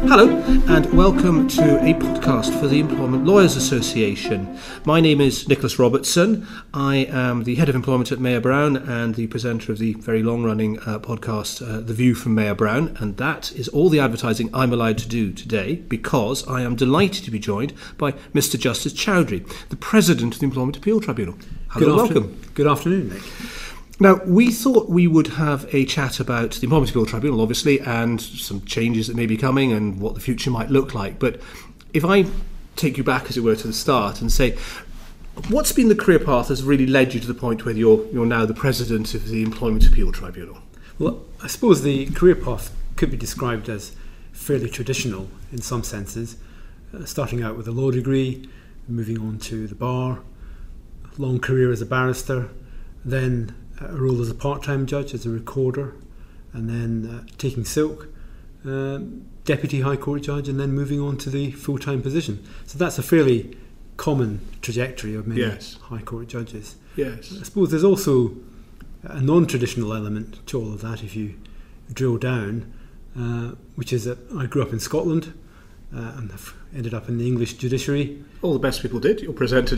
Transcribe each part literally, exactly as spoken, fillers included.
Hello and welcome to a podcast for the Employment Lawyers Association. My name is Nicholas Robertson. I am the Head of Employment at Mayer Brown and the presenter of the very long-running uh, podcast uh, The View from Mayer Brown, and that is all the advertising I'm allowed to do today because I am delighted to be joined by Mister Justice Chowdhury, the President of the Employment Appeal Tribunal. Hello and welcome. Good afternoon, Nick. Now, we thought we would have a chat about the Employment Appeal Tribunal, obviously, and some changes that may be coming and what the future might look like. But if I take you back, as it were, to the start and say, what's been the career path that's really led you to the point where you're, you're now the President of the Employment Appeal Tribunal? Well, I suppose the career path could be described as fairly traditional in some senses, uh, starting out with a law degree, moving on to the bar, long career as a barrister, then a role as a part-time judge, as a recorder, and then uh, taking silk, uh, deputy High Court judge, and then moving on to the full-time position. So that's a fairly common trajectory of many yes. High Court judges. Yes. I suppose there's also a non-traditional element to all of that if you drill down, uh, which is that I grew up in Scotland uh, and have ended up in the English judiciary. All the best people did. Your presenter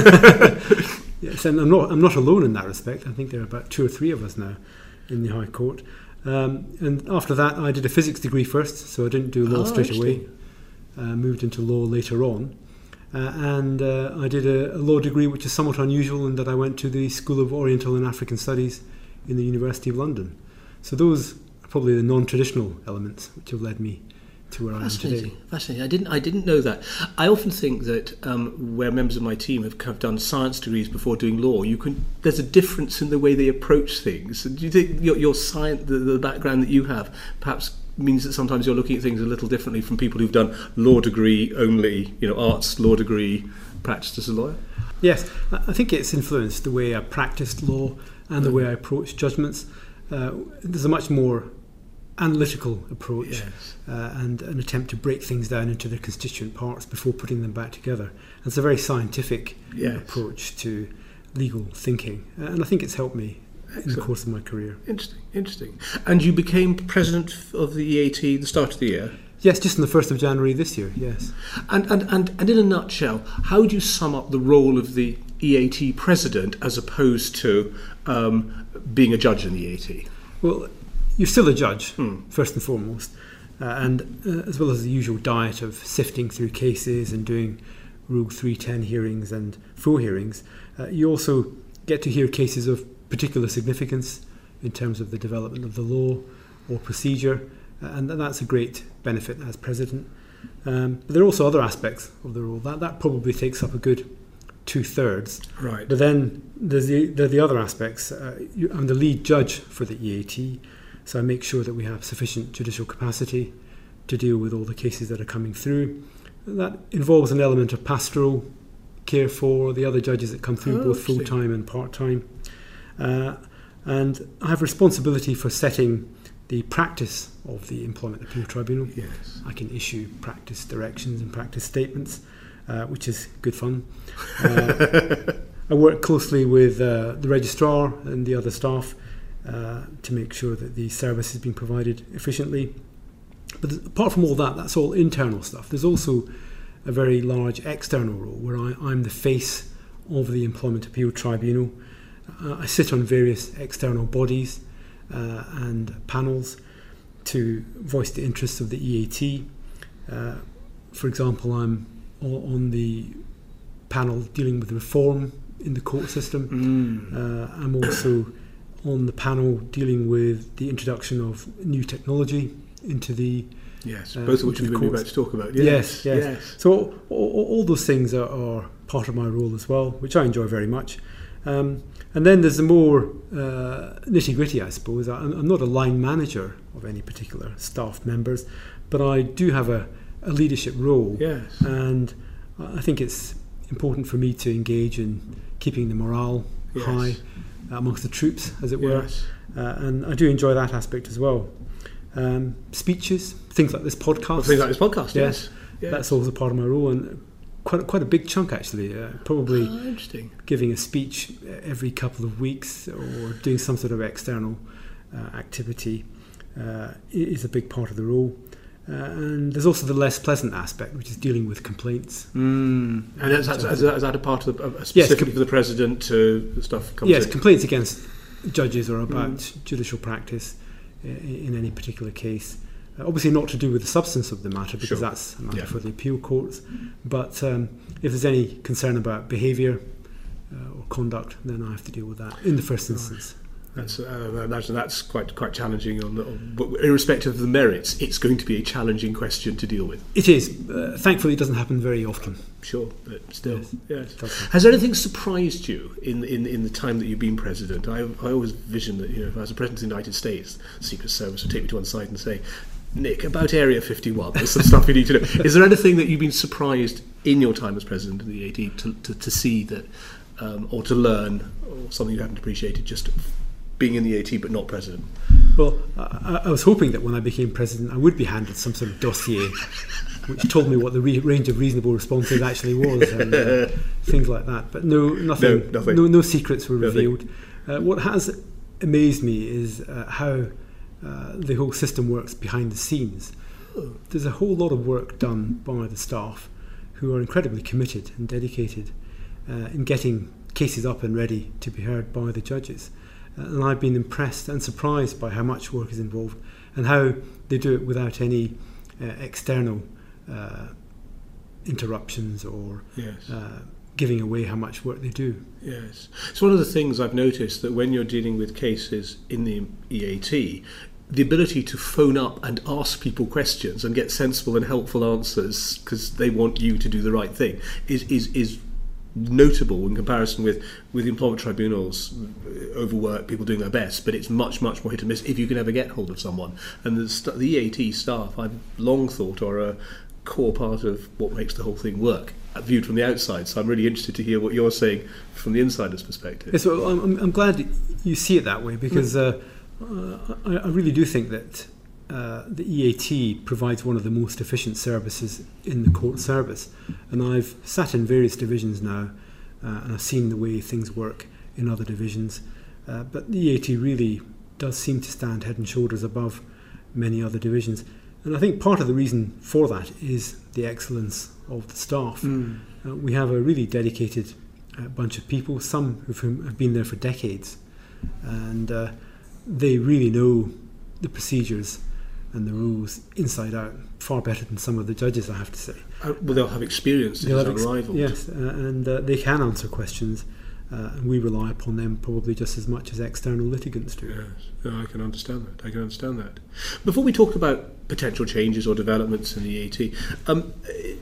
did. Yes, and I'm not I'm not alone in that respect. I think there are about two or three of us now in the High Court. Um, and after that, I did a physics degree first, so I didn't do law oh, straight away. Uh, moved into law later on. Uh, and uh, I did a, a law degree which is somewhat unusual in that I went to the School of Oriental and African Studies in the University of London. So those are probably the non-traditional elements which have led me to where I am today. Fascinating. I didn't. I didn't know that. I often think that um, where members of my team have kind of done science degrees before doing law, you can. There's a difference in the way they approach things. Do you think your, your science, the, the background that you have, perhaps means that sometimes you're looking at things a little differently from people who've done law degree only, you know, arts law degree, practiced as a lawyer? Yes, I think it's influenced the way I practiced law and the way I approach judgments. Uh, there's a much more analytical approach yes. uh, and an attempt to break things down into their constituent parts before putting them back together. And it's a very scientific yes. approach to legal thinking, uh, and I think it's helped me Excellent. in the course of my career. Interesting, interesting. And you became president of the E A T at the start of the year? Yes, just on the first of January this year, yes. And, and, and, and in a nutshell, how would you sum up the role of the E A T president as opposed to um, being a judge in the E A T? Well, you're still a judge, mm. first and foremost, uh, and uh, as well as the usual diet of sifting through cases and doing Rule three ten hearings and full hearings, uh, you also get to hear cases of particular significance in terms of the development of the law or procedure, uh, and that's a great benefit as president. Um, but there are also other aspects of the role. That, that probably takes up a good two-thirds. Right. But then there's the, there are the other aspects. Uh, you, I'm the lead judge for the E A T, so I make sure that we have sufficient judicial capacity to deal with all the cases that are coming through. And that involves an element of pastoral care for the other judges that come through, oh, both full-time and part-time. Uh, and I have responsibility for setting the practice of the Employment Appeal Tribunal. Yes. I can issue practice directions and practice statements, uh, which is good fun. Uh, I work closely with uh, the registrar and the other staff Uh, to make sure that the service is being provided efficiently. But th- apart from all that, that's all internal stuff. There's also a very large external role where I, I'm the face of the Employment Appeal Tribunal. Uh, I sit on various external bodies uh, and panels to voice the interests of the E A T. Uh, for example, I'm o- on the panel dealing with reform in the court system. Mm. Uh, I'm also on the panel dealing with the introduction of new technology into the yes, uh, both of which we're courts. about to talk about. Yes, yes. yes. yes. So all, all those things are, are part of my role as well, which I enjoy very much. Um, and then there's the more uh, nitty-gritty, I suppose. I'm, I'm not a line manager of any particular staff members, but I do have a, a leadership role. Yes. And I think it's important for me to engage in keeping the morale yes. high amongst the troops, as it were, yes. uh, and I do enjoy that aspect as well. Um, speeches, things like this podcast. Well, things like this podcast, yes. yes. That's also part of my role, and quite quite a big chunk actually. Uh, probably oh, interesting. Giving a speech every couple of weeks or doing some sort of external uh, activity uh, is a big part of the role. Uh, and there's also the less pleasant aspect, which is dealing with complaints. Mm. And is that, is, that, is that a part of the, uh, specifically yes, for the President to the stuff comes Yes, in? complaints against judges or about mm. judicial practice in, in any particular case. Uh, obviously not to do with the substance of the matter, because sure. that's a matter yeah. for the appeal courts. But um, if there's any concern about behaviour uh, or conduct, then I have to deal with that in the first instance. That's, uh, I imagine that's quite quite challenging. On, the, on, but irrespective of the merits, it's going to be a challenging question to deal with. It is. Uh, thankfully, it doesn't happen very often. Sure, but still, yes. yes. Has anything surprised you in, in in the time that you've been president? I I always vision that, you know, if I was a president of the United States, the Secret Service would take me to one side and say, Nick, about Area fifty-one, there's some stuff you need to know. Is there anything that you've been surprised in your time as president of the E A T to to, to see that, um, or to learn, or something you haven't appreciated just being in the A T but not president? Well, I, I was hoping that when I became president I would be handed some sort of dossier which told me what the re- range of reasonable responses actually was, and uh, things like that. But no, nothing. No, nothing. No, no secrets were nothing. revealed. Uh, what has amazed me is uh, how uh, the whole system works behind the scenes. There's a whole lot of work done by the staff, who are incredibly committed and dedicated uh, in getting cases up and ready to be heard by the judges. Uh, and I've been impressed and surprised by how much work is involved and how they do it without any uh, external uh, interruptions or yes. uh, giving away how much work they do. Yes. It's one of the things I've noticed, that when you're dealing with cases in the E A T, the ability to phone up and ask people questions and get sensible and helpful answers because they want you to do the right thing is is is notable in comparison with with the employment tribunals. Overwork, people doing their best, but it's much much more hit and miss if you can ever get hold of someone. And the, st- the E A T staff, I've long thought, are a core part of what makes the whole thing work, viewed from the outside. So I'm really interested to hear what you're saying from the insider's perspective. Yes, well, I'm, I'm glad you see it that way, because uh, uh, I, I really do think that Uh, the E A T provides one of the most efficient services in the court service, and I've sat in various divisions now uh, and I've seen the way things work in other divisions, uh, but the E A T really does seem to stand head and shoulders above many other divisions, and I think part of the reason for that is the excellence of the staff. Mm. Uh, we have a really dedicated uh, bunch of people, some of whom have been there for decades, and uh, they really know the procedures and the rules inside out far better than some of the judges, I have to say. Uh, well, they'll have experience that is unrivaled. Yes, uh, and uh, they can answer questions, uh, and we rely upon them probably just as much as external litigants do. Yes, no, I can understand that. I can understand that. Before we talk about potential changes or developments in the E A T, um,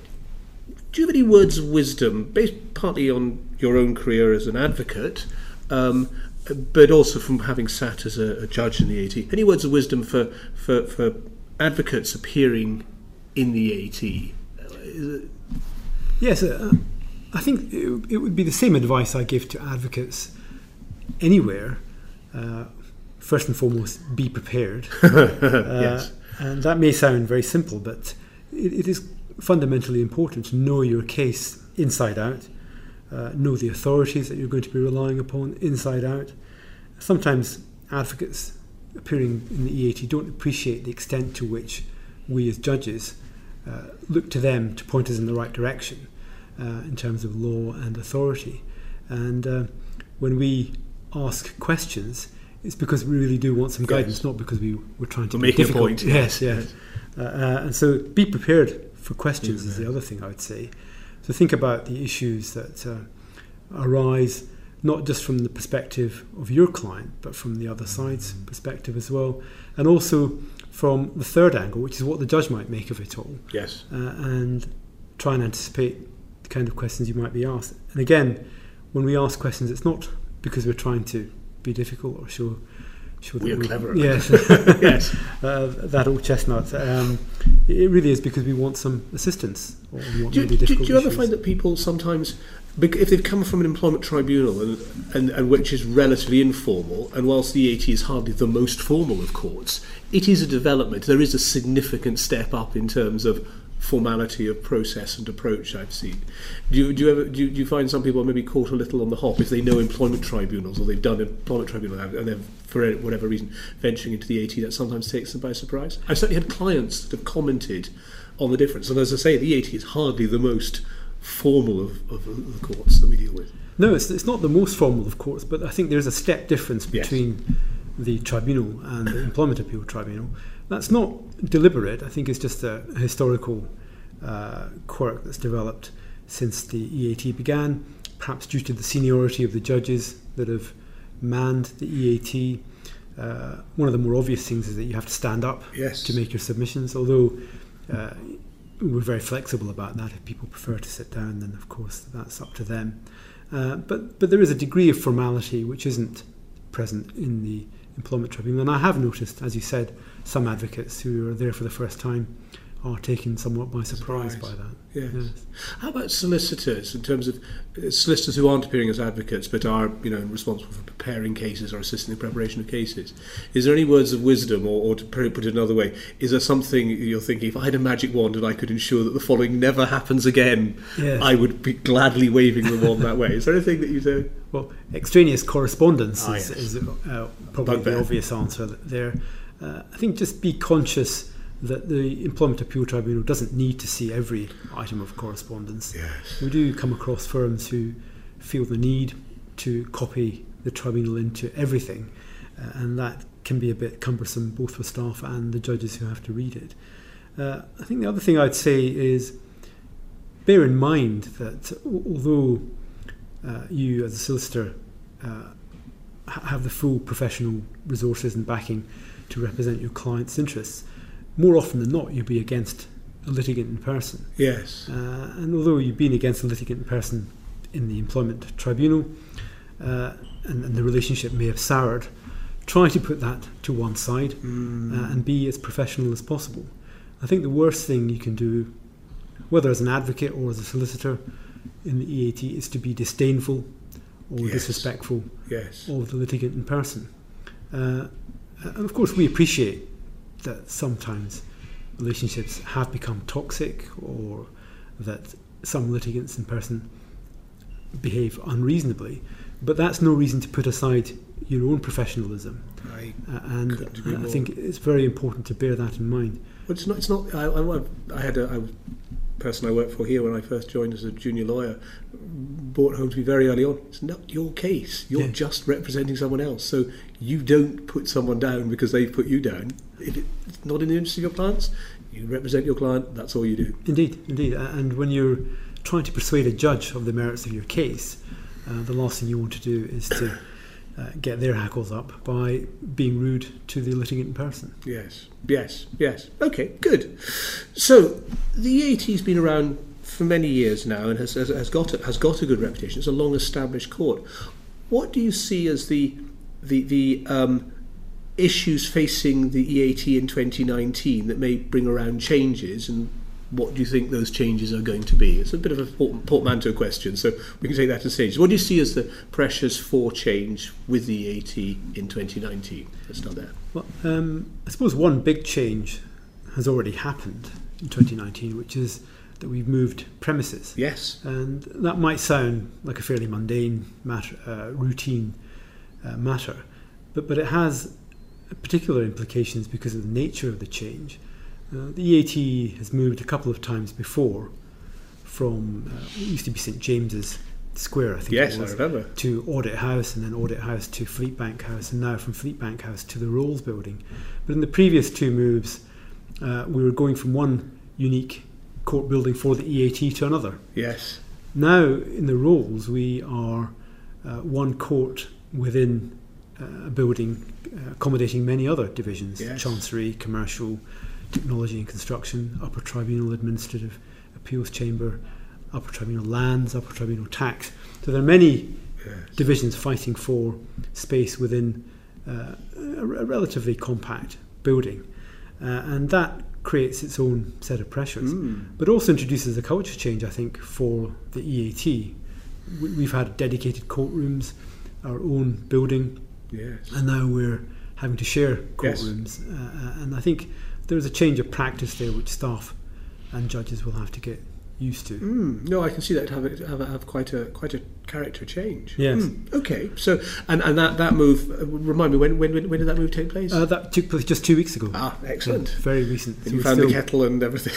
do you have any words of wisdom, based partly on your own career as an advocate, um, but also from having sat as a, a judge in the A T, any words of wisdom for, for, for advocates appearing in the A T? Is it... Yes, uh, I think it, it would be the same advice I give to advocates anywhere. Uh, first and foremost, be prepared. uh, yes. And that may sound very simple, but it, it is fundamentally important to know your case inside out. Uh, know the authorities that you're going to be relying upon inside out. Sometimes advocates appearing in the E A T don't appreciate the extent to which we as judges uh, look to them to point us in the right direction uh, in terms of law and authority. And uh, when we ask questions, it's because we really do want some guidance, yes. not because we were trying to we're be making difficult. a point. Yes, yes. yes. Uh, uh, and so be prepared for questions mm-hmm. is the other thing I would say. So think about the issues that uh, arise not just from the perspective of your client, but from the other side's perspective as well, and also from the third angle, which is what the judge might make of it all. Yes. Uh, and try and anticipate the kind of questions you might be asked. And again, when we ask questions, it's not because we're trying to be difficult or show show that we are we, clever. Yes. yes. Uh, that old chestnut. Um, it really is because we want some assistance. Or we want do, really do, difficult do you ever issues. find that people sometimes, if they've come from an employment tribunal and, and, and which is relatively informal, and whilst the E A T is hardly the most formal of courts, it is a development. There is a significant step up in terms of formality of process and approach I've seen. Do you, do you ever do you, do you find some people are maybe caught a little on the hop if they know employment tribunals or they've done employment tribunal and they're, for whatever reason, venturing into the A T, that sometimes takes them by surprise? I've certainly had clients that have commented on the difference. And as I say, the A T is hardly the most formal of, of the courts that we deal with. No, it's, it's not the most formal of courts, but I think there's a step difference between yes. the tribunal and the Employment Appeal Tribunal. That's not deliberate. I think it's just a historical uh, quirk that's developed since the E A T began, perhaps due to the seniority of the judges that have manned the E A T. Uh, one of the more obvious things is that you have to stand up yes. to make your submissions, although uh, we're very flexible about that. If people prefer to sit down, then of course that's up to them. Uh, but, but there is a degree of formality which isn't present in the Employment Tribunal. And I have noticed, as you said, some advocates who are there for the first time are taken somewhat by surprise, surprise. by that. Yes. yes. How about solicitors, in terms of uh, solicitors who aren't appearing as advocates but are, you know, responsible for preparing cases or assisting in the preparation of cases? Is there any words of wisdom, or, or to put it another way, is there something you're thinking, if I had a magic wand and I could ensure that the following never happens again, yes. I would be gladly waving the wand that way? Is there anything that you do? Well, extraneous correspondence ah, is, yes. is uh, probably Bugbear. the obvious answer there. Uh, I think just be conscious that the Employment Appeal Tribunal doesn't need to see every item of correspondence. Yes. We do come across firms who feel the need to copy the tribunal into everything, uh, and that can be a bit cumbersome both for staff and the judges who have to read it. Uh, I think the other thing I'd say is bear in mind that although uh, you as a solicitor uh, have the full professional resources and backing to represent your client's interests, more often than not, you'll be against a litigant in person. Yes. Uh, and although you've been against a litigant in person in the Employment Tribunal, uh, and, and the relationship may have soured, try to put that to one side mm. uh, and be as professional as possible. I think the worst thing you can do, whether as an advocate or as a solicitor in the E A T, is to be disdainful or yes. disrespectful yes. of the litigant in person. Uh, and of course we appreciate that sometimes relationships have become toxic, or that some litigants in person behave unreasonably, but that's no reason to put aside your own professionalism. I uh, and agree I more. think it's very important to bear that in mind. Well, it's not. It's not. I, I, I had a I, person I worked for here when I first joined as a junior lawyer brought home to me very early on. It's not your case. You're yeah. just representing someone else. So you don't put someone down because they've put you down. If it's not in the interest of your clients, you represent your client. That's all you do. Indeed, indeed. And when you're trying to persuade a judge of the merits of your case, uh, the last thing you want to do is to uh, get their hackles up by being rude to the litigant in person. Yes, yes, yes. Okay, good. So the E A T's been around for many years now and has, has, has got a, has got a good reputation. It's a long-established court. What do you see as the the the um, issues facing the E A T in twenty nineteen that may bring around changes, and what do you think those changes are going to be? It's a bit of a port- portmanteau question, so we can take that in stages. What do you see as the pressures for change with the E A T in twenty nineteen? Let's start there. Well, um, I suppose one big change has already happened in twenty nineteen, which is that we've moved premises. Yes. And that might sound like a fairly mundane matter, uh, routine uh, matter, but, but it has particular implications because of the nature of the change. Uh, the E A T has moved a couple of times before from, uh, it used to be St James's Square, I think yes, it was, I remember. to Audit House, and then Audit House to Fleetbank House, and now from Fleetbank House to the Rolls Building. But in the previous two moves, uh, we were going from one unique court building for the E A T to another. Yes. Now, in the Rolls, we are uh, one court within uh, a building uh, accommodating many other divisions, yes. Chancery, Commercial, Technology and Construction, Upper Tribunal Administrative Appeals Chamber, Upper Tribunal Lands, Upper Tribunal Tax. So there are many yes. divisions fighting for space within uh, a, a relatively compact building. Uh, and that creates its own set of pressures, mm. but also introduces a culture change, I think, for the E A T. We, we've had dedicated courtrooms, our own building, yes. and now we're having to share yes. courtrooms. Uh, and I think there's a change of practice there which staff and judges will have to get used to. Mm, no, I can see that have have, have quite a quite a character change. Yes. Mm, okay. So and, and that, that move uh, remind me when, when when did that move take place? Uh, that took place just two weeks ago. Ah, excellent. Uh, very recent. And So you we're found still- the kettle and everything.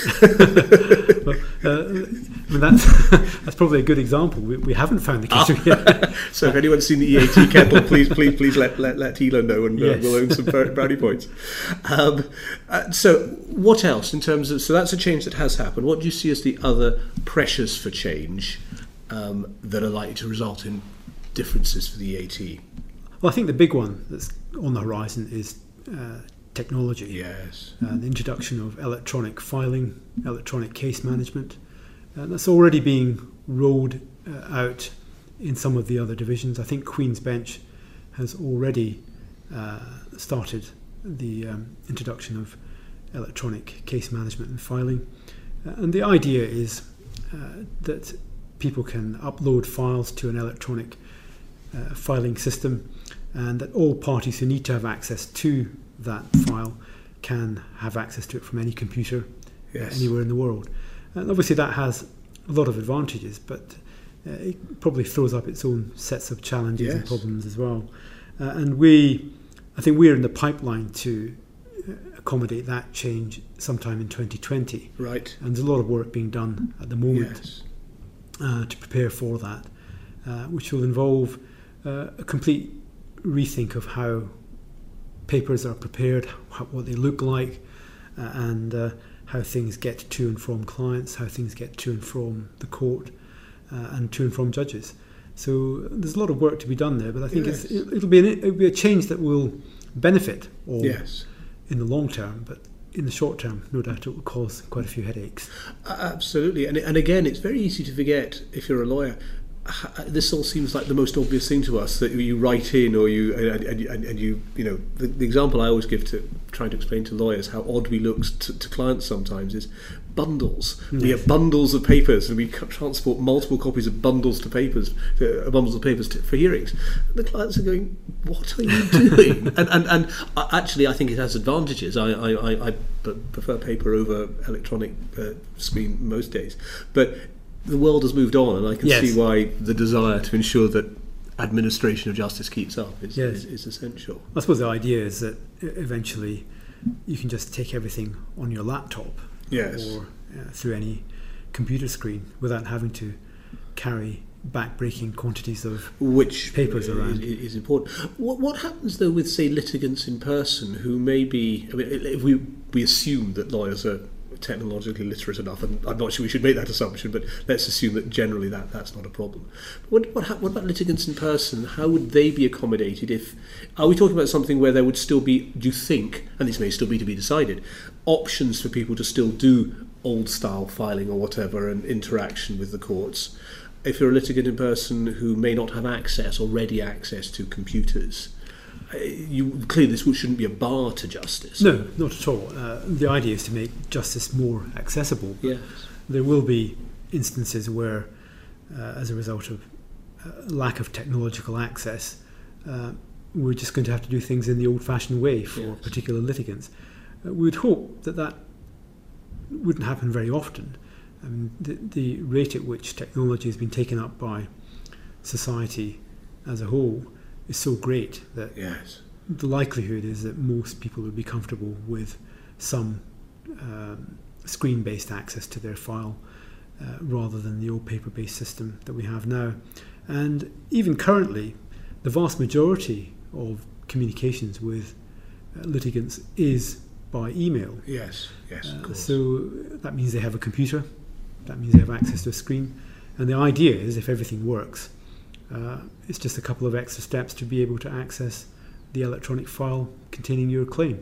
well, uh, I mean that's that's probably a good example. We, we haven't found the kettle yet. So if anyone's seen the E A T kettle, please please please let let, let Elon know, and uh, Yes. we'll own some brownie points. Um, uh, so what else in terms of so that's a change that has happened. What do you see as the other pressures for change um, that are likely to result in differences for the E A T? Well, I think the big one that's on the horizon is uh, technology. Yes. Uh, the introduction of electronic filing, electronic case management. Uh, that's already being rolled uh, out in some of the other divisions. I think Queen's Bench has already uh, started the um, introduction of electronic case management and filing. Uh, and the idea is uh, that people can upload files to an electronic uh, filing system, and that all parties who need to have access to that file can have access to it from any computer Yes. uh, anywhere in the world. And obviously that has a lot of advantages, but uh, it probably throws up its own sets of challenges and Yes. problems as well. Uh, and we, I think we're in the pipeline to uh, accommodate that change sometime in twenty twenty. Right. And there's a lot of work being done at the moment Yes. uh, to prepare for that, uh, which will involve uh, a complete rethink of how papers are prepared, how, what they look like, uh, and uh, how things get to and from clients, how things get to and from the court, uh, and to and from judges. So there's a lot of work to be done there, but I think Yes. it's, it, it'll be an, it'll be a change that will benefit all Yes. in the long term, but in the short term, no doubt it will cause quite a few headaches. Uh, absolutely, and and again, it's very easy to forget if you're a lawyer. h- This all seems like the most obvious thing to us, that you write in or you and, and, and, and you you know the, the example I always give to trying to explain to lawyers how odd we look to, to clients sometimes is bundles. We Yes. have bundles of papers, and we c- transport multiple copies of bundles to papers, uh, bundles of papers to, for hearings. And the clients are going, "What are you doing?" and and and uh, actually, I think it has advantages. I I, I, I p- prefer paper over electronic uh, screen most days, but the world has moved on, and I can Yes. see why the desire to ensure that administration of justice keeps up is, Yes. is, is essential. I suppose the idea is that e- eventually you can just take everything on your laptop Yes. or uh, through any computer screen without having to carry back-breaking quantities of Which Papers is, around. is, is important. What what happens though with, say, litigants in person who may be? I mean, if we we assume that lawyers are technologically literate enough, and I'm not sure we should make that assumption, but let's assume that generally that, that's not a problem. What what, hap- what about litigants in person? How would they be accommodated? If are we talking about something where there would still be, do you think, and this may still be to be decided, options for people to still do old style filing or whatever and interaction with the courts? If you're a litigant in person who may not have access or ready access to computers, uh, you clearly this shouldn't be a bar to justice. No, not at all. Uh, the idea is to make justice more accessible. Yes. There will be instances where, uh, as a result of uh, lack of technological access, uh, we're just going to have to do things in the old-fashioned way for Yes. particular litigants. Uh, we would hope that that wouldn't happen very often. I mean, the, the rate at which technology has been taken up by society as a whole is so great that Yes. the likelihood is that most people would be comfortable with some um, screen-based access to their file uh, rather than the old paper-based system that we have now. And even currently, the vast majority of communications with uh, litigants is by email. Yes. Yes. Of Uh, course. so that means they have a computer, that means they have access to a screen, and the idea is if everything works, uh, it's just a couple of extra steps to be able to access the electronic file containing your claim.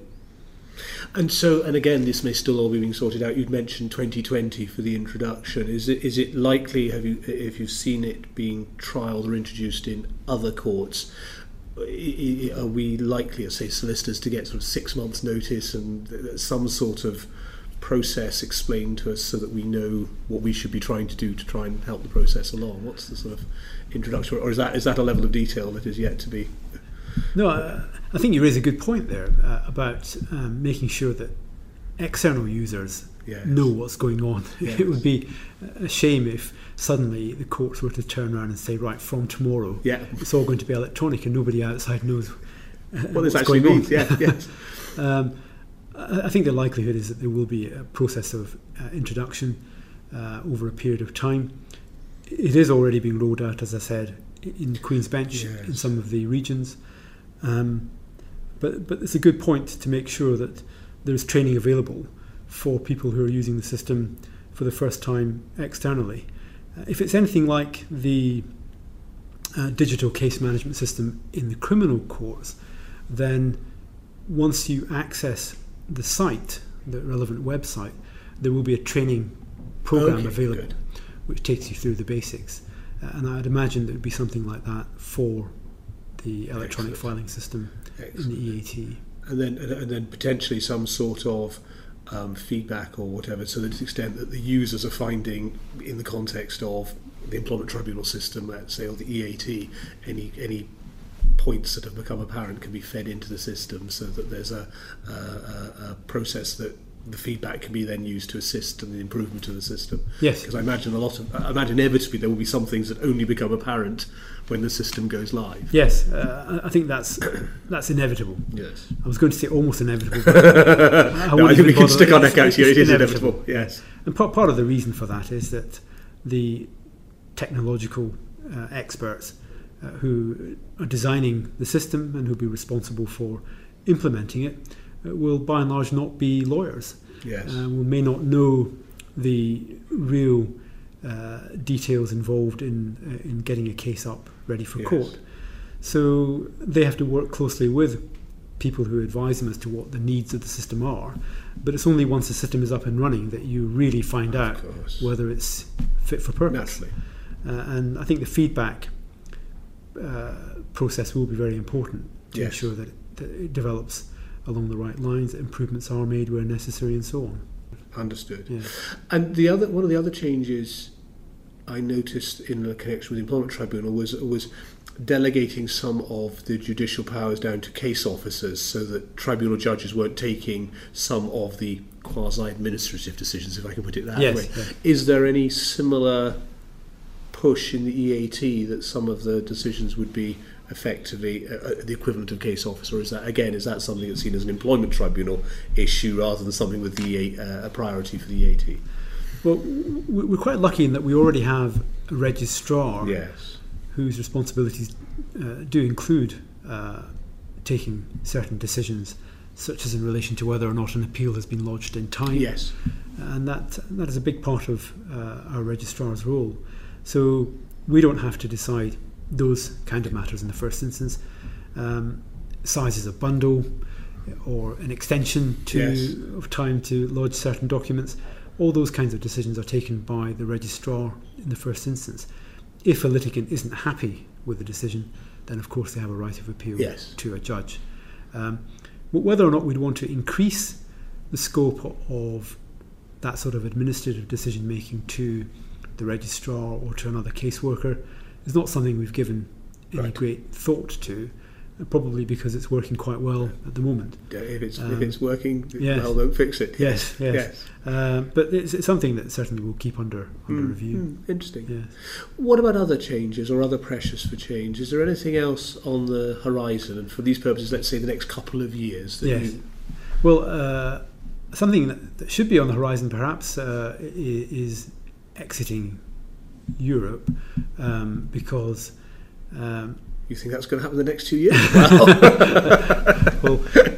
And so, and again, this may still all be being sorted out. You'd mentioned twenty twenty for the introduction. Is it is it likely? Have you, if you've seen it being trialled or introduced in other courts, i- i- are we likely, as say, solicitors, to get sort of six months' notice and th- some sort of process explained to us so that we know what we should be trying to do to try and help the process along? What's the sort of introduction, or is that is that a level of detail that is yet to be? No, uh, I think you raise a good point there uh, about um, making sure that external users yes. know what's going on. Yes. It would be a shame if suddenly the courts were to turn around and say, right, from tomorrow, Yeah. it's all going to be electronic and nobody outside knows uh, What this what's actually going means. on. Yeah, yes. um, I I think the likelihood is that there will be a process of uh, introduction uh, over a period of time. It is already being rolled out, as I said, in Queen's Bench, Yes. in some of the regions. Um, but, but it's a good point to make sure that there's training available for people who are using the system for the first time externally. Uh, if it's anything like the uh, digital case management system in the criminal courts, then once you access the site, the relevant website, there will be a training program Okay, available, good. which takes you through the basics. Uh, and I'd imagine there would be something like that for the electronic Excellent. filing system in Excellent. the E A T. And then, and then potentially some sort of um, feedback or whatever, so that to the extent that the users are finding, in the context of the employment tribunal system, let's say, or the E A T, any any points that have become apparent can be fed into the system, so that there's a, a, a, a process that the feedback can be then used to assist in the improvement of the system. Yes. Because I imagine a lot of, I imagine inevitably there will be some things that only become apparent when the system goes live. Yes, uh, I I think that's that's inevitable. Yes. I was going to say almost inevitable, but I, No, I wouldn't think we even can bother. stick our It's- neck out it's here. It is inevitable. inevitable. Yes. And part, part of the reason for that is that the technological uh, experts uh, who are designing the system and who will be responsible for implementing it uh, will by and large not be lawyers. Yes. Uh, we may not know the real uh, details involved in uh, in getting a case up ready for Yes. court. So they have to work closely with people who advise them as to what the needs of the system are. But it's only once the system is up and running that you really find Of out course. whether it's fit for purpose. Naturally. Uh, and I think the feedback uh, process will be very important to Yes. ensure that it, that it develops along the right lines, that improvements are made where necessary, and so on. Understood. Yeah. And the other one of the other changes I noticed in the connection with the Employment Tribunal was was delegating some of the judicial powers down to case officers, so that tribunal judges weren't taking some of the quasi-administrative decisions, if I can put it that Yes, way. yeah. Is there any similar push in the E A T that some of the decisions would be effectively uh, the equivalent of case officer, or is that, again, is that something that's seen as an employment tribunal issue rather than something with the uh, a priority for the E A T? Well, w- we're quite lucky in that we already have a registrar Yes. whose responsibilities uh, do include uh, taking certain decisions, such as in relation to whether or not an appeal has been lodged in time. Yes. And that that is a big part of uh, our registrar's role. So we don't have to decide those kind of matters in the first instance. Um, sizes of bundle or an extension to Yes. of time to lodge certain documents, all those kinds of decisions are taken by the registrar in the first instance. If a litigant isn't happy with the decision, then of course they have a right of appeal Yes. to a judge. Um, but whether or not we'd want to increase the scope of that sort of administrative decision making to the registrar or to another caseworker is not something we've given any Right. great thought to, uh, probably because it's working quite well at the moment. Uh, If it's Um, if it's working, yes. well, don't fix it. Yes, yes. Yes. Uh, but it's, it's something that certainly we'll keep under under Mm, review. mm, interesting. Yes. What about other changes or other pressures for change? Is there anything else on the horizon? And for these purposes, let's say the next couple of years. That Yes. you, Well, uh, something that, that should be on the horizon perhaps uh, i- is exiting Europe, um, because um, you think that's going to happen in the next two years? Well, well,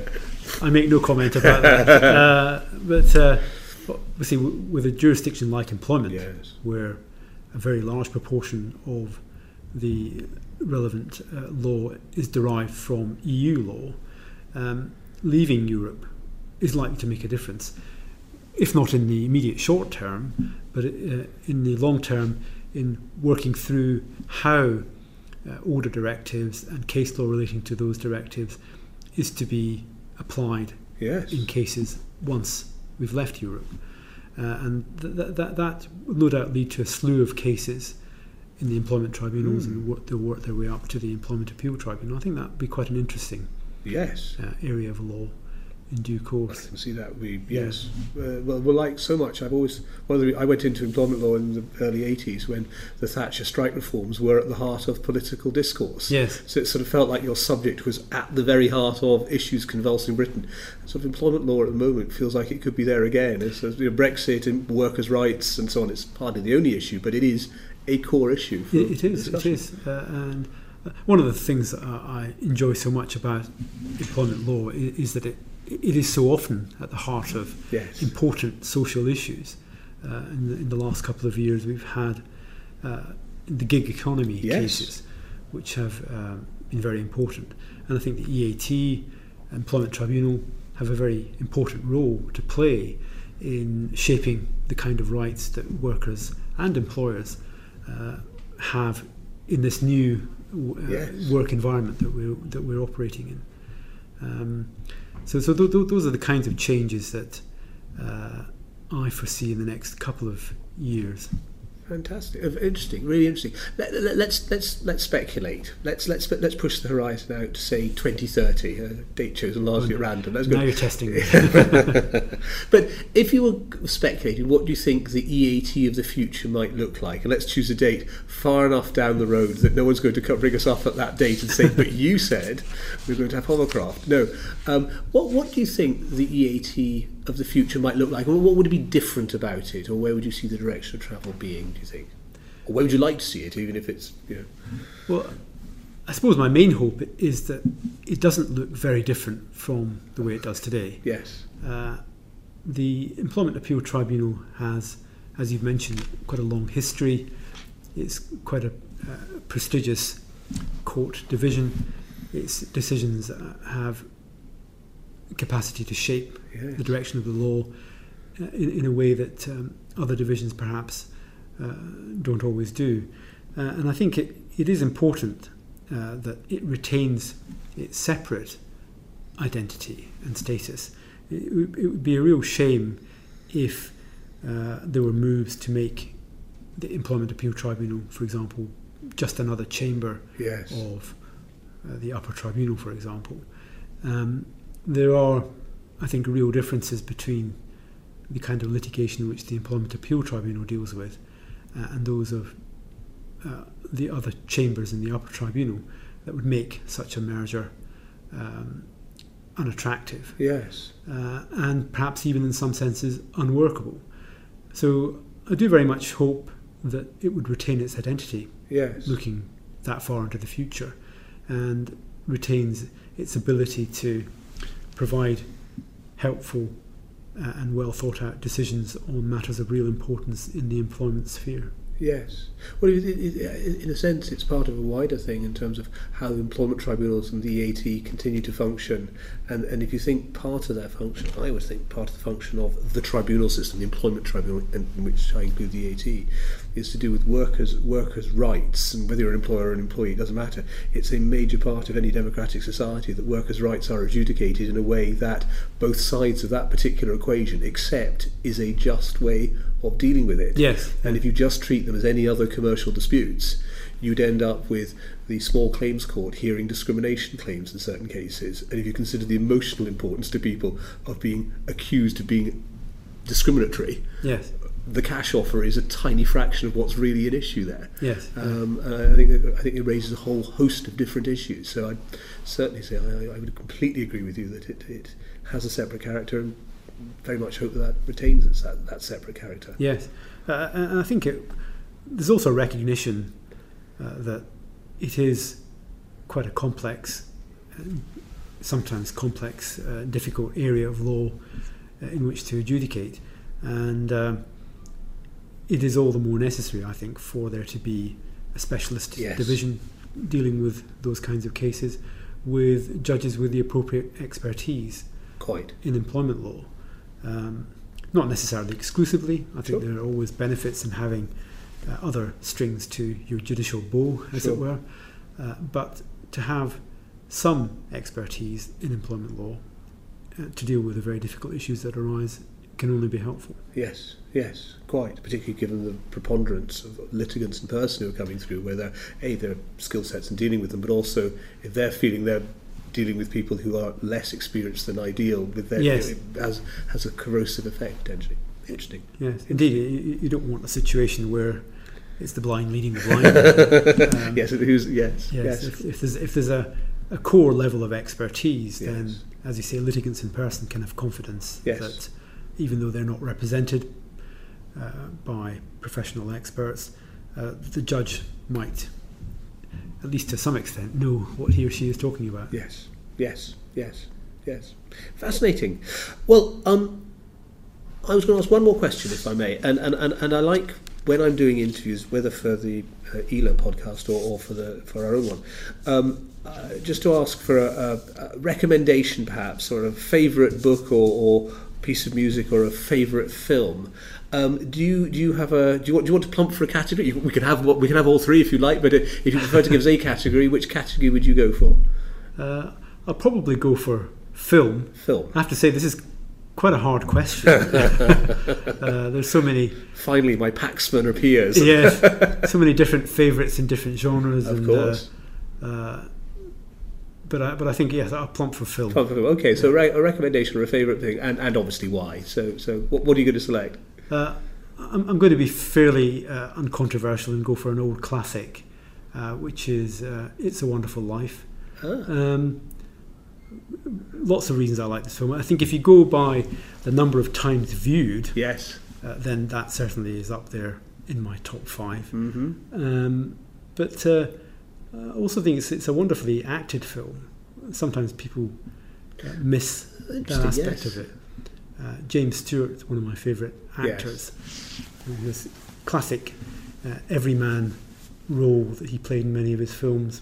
I make no comment about that. Uh, but uh, obviously, w- with a jurisdiction like employment, yes. where a very large proportion of the relevant uh, law is derived from E U law, um, leaving Europe is likely to make a difference, if not in the immediate short term, but uh, in the long term, in working through how uh, order directives and case law relating to those directives is to be applied Yes. in cases once we've left Europe. Uh, and th- th- that, that will no doubt lead to a slew of cases in the employment tribunals, Mm. and work, they'll work their way up to the employment appeal tribunal. I think that would be quite an interesting Yes. uh, area of law in due I course. can see that. We yes, uh, well, well, like so much. I've always one of the, I went into employment law in the early eighties when the Thatcher strike reforms were at the heart of political discourse. Yes. So it sort of felt like your subject was at the very heart of issues convulsing Britain. Sort of employment law at the moment feels like it could be there again. It's, you know, Brexit and workers' rights and so on. It's hardly the only issue, but it is a core issue. For It, it is. discussion. It is. Uh, and one of the things that I enjoy so much about employment law is, is that it it is so often at the heart of Yes. important social issues. Uh, in, the, in the last couple of years, we've had uh, the gig economy Yes. cases, which have um, been very important. And I think the E A T, Employment Tribunal, have a very important role to play in shaping the kind of rights that workers and employers uh, have in this new uh, Yes. work environment that we're that we're operating in. Um, so, so th- th- those are the kinds of changes that uh, I foresee in the next couple of years. Fantastic, Uh, interesting, really interesting. Let, let, let's let's let's speculate. Let's let's let's push the horizon out to say twenty thirty. A date chosen largely at random. Let's go. Now you're testing me. But if you were speculating, what do you think the E A T of the future might look like? And let's choose a date far enough down the road that no one's going to come bring us up at that date and say, "But you said we're going to have hovercraft." No. Um, what what do you think the E A T of the future might look like? Or what would be different about it? Or where would you see the direction of travel being, do you think? Or where would you like to see it, even if it's, you know... Well, I suppose my main hope is that it doesn't look very different from the way it does today. Yes. Uh, the Employment Appeal Tribunal has, as you've mentioned, quite a long history. It's quite a uh, prestigious court division. Its decisions uh, have capacity to shape Yes. the direction of the law uh, in, in a way that um, other divisions perhaps uh, don't always do. Uh, and I think it, it is important uh, that it retains its separate identity and status. It, would- it would be a real shame if uh, there were moves to make the Employment Appeal Tribunal, for example, just another chamber Yes. of uh, the upper tribunal, for example. Um, there are, I think, real differences between the kind of litigation which the Employment Appeal Tribunal deals with uh, and those of uh, the other chambers in the upper tribunal that would make such a merger um, unattractive Yes. uh, and perhaps even in some senses unworkable. So I do very much hope that it would retain its identity Yes. looking that far into the future and retains its ability to provide helpful uh, and well thought out decisions on matters of real importance in the employment sphere. Yes. Well, it, it, it, in a sense, it's part of a wider thing in terms of how the employment tribunals and the E A T continue to function. And, and if you think part of their function, I would think part of the function of the tribunal system, the employment tribunal, in which I include the E A T, is to do with workers' workers' rights. And whether you're an employer or an employee, it doesn't matter. It's a major part of any democratic society that workers' rights are adjudicated in a way that both sides of that particular equation accept is a just way of dealing with it. Yes. And if you just treat them as any other commercial disputes, you'd end up with the small claims court hearing discrimination claims in certain cases. And if you consider the emotional importance to people of being accused of being discriminatory, Yes. the cash offer is a tiny fraction of what's really an issue there. Yes. Um, uh, I think I think it raises a whole host of different issues. So I'd certainly say I, I would completely agree with you that it, it has a separate character, and very much hope that that retains its, that, that separate character. Yes. Uh, and I think it, there's also a recognition uh, that it is quite a complex, uh, sometimes complex, uh, difficult area of law uh, in which to adjudicate. And um, it is all the more necessary, I think, for there to be a specialist Yes. division dealing with those kinds of cases with judges with the appropriate expertise Quite. in employment law. Um, not necessarily exclusively. I think Sure. there are always benefits in having uh, other strings to your judicial bow, as Sure. it were. Uh, but to have some expertise in employment law uh, to deal with the very difficult issues that arise can only be helpful. Yes, yes, quite. Particularly given the preponderance of litigants in person who are coming through, where they're, A, their skill sets in dealing with them, but also if they're feeling they're dealing with people who are less experienced than ideal, with their Yes. as has a corrosive effect potentially. Interesting. Yes, indeed. You, you don't want a situation where it's the blind leading the blind. um, yes, who's yes, yes. yes. If, if there's if there's a, a core level of expertise, then, Yes. as you say, litigants in person can have confidence Yes. that even though they're not represented uh, by professional experts, uh, the judge might, at least to some extent, know what he or she is talking about. Yes, yes, yes, yes. Fascinating. Well, um, I was going to ask one more question, if I may, and and, and, and I like when I'm doing interviews, whether for the uh, E L A podcast or, or for the for our own one, um, uh, just to ask for a, a, a recommendation, perhaps, or a favourite book or, or piece of music or a favourite film. Um, do you do you have a do you want do you want to plump for a category? You, we can have what we can have all three if you like, but if you prefer to give us a category, which category would you go for? Uh, I'll probably go for film. Film. I have to say this is quite a hard question. uh, there's so many. Finally, my Paxman appears. Yes, so many different favourites in different genres. Of and, course. Uh, uh, but I, but I think yes, I'll plump for film. Plump for film. Okay, so re- a recommendation or a favourite thing, and, and obviously why. So so what, what are you going to select? Uh, I'm, I'm going to be fairly uh, uncontroversial and go for an old classic, uh, which is uh, It's a Wonderful Life. Ah. Um, lots of reasons I like this film. I think if you go by the number of times viewed, Yes. uh, then that certainly is up there in my top five. Mm-hmm. Um, but uh, I also think it's, it's a wonderfully acted film. Sometimes people uh, miss that Interesting, aspect yes. of it. Uh, James Stewart is one of my favourite actors. This classic uh, everyman role that he played in many of his films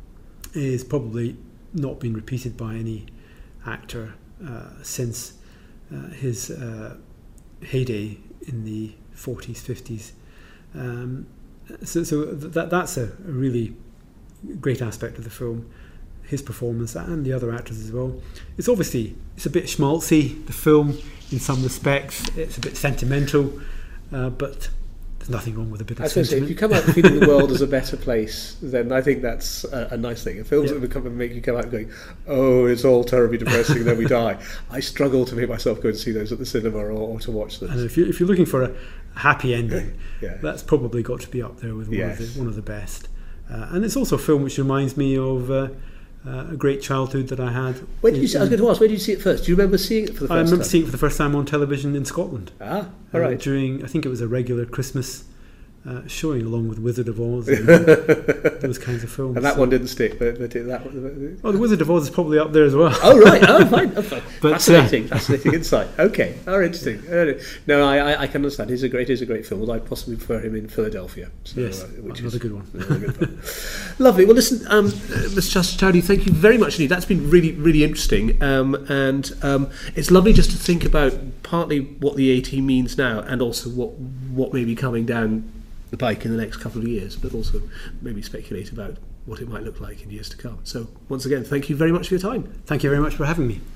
is probably not been repeated by any actor uh, since uh, his uh, heyday in the forties, fifties. Um, so so that that's a, a really great aspect of the film, his performance and the other actors as well. It's obviously it's a bit schmaltzy, the film, in some respects. It's a bit sentimental, uh, but there's nothing wrong with a bit I of was going to say, sentiment. if you come out feeling the world as a better place, then I think that's a, a nice thing. If films Yeah. that come and make you come out going, oh, it's all terribly depressing, then we die. I struggle to make myself go and see those at the cinema or, or to watch them. And if you're, if you're looking for a happy ending, Yeah. that's probably got to be up there with one, Yes. of, the, one of the best. Uh, and it's also a film which reminds me of uh, uh, a great childhood that I had. When did you in- see, I was going to ask, where did you see it first? Do you remember seeing it for the first I remember time? seeing it for the first time on television in Scotland. Ah, uh, all right. During, I think it was a regular Christmas uh, showing, along with Wizard of Oz and those kinds of films. And that So- one didn't stick, but, but it, that one... Oh, the Wizard of Oz is probably up there as well. Oh, right. Oh, fine. Oh, fine. But, uh, fascinating. Fascinating insight. Okay. Oh, interesting. Uh, No, I, I, I can understand. He's a great, he's a great film. I'd possibly prefer him in Philadelphia. So, Yes, uh, which another is good one. another good film. Lovely. Well, listen, um, uh, Mister Chowdhury, thank you very much indeed. That's been really, really interesting. Um, and um, it's lovely just to think about partly what the AT means now and also what what may be coming down the pike in the next couple of years, but also maybe speculate about what it might look like in years to come. So once again, thank you very much for your time. Thank you very much for having me.